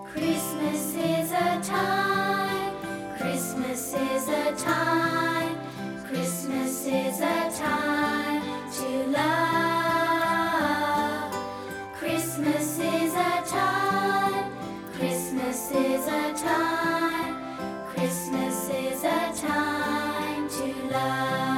Christmas is a time, Christmas is a time, Christmas is a time to love. Christmas is a time, Christmas is a time, Christmas is a time to love.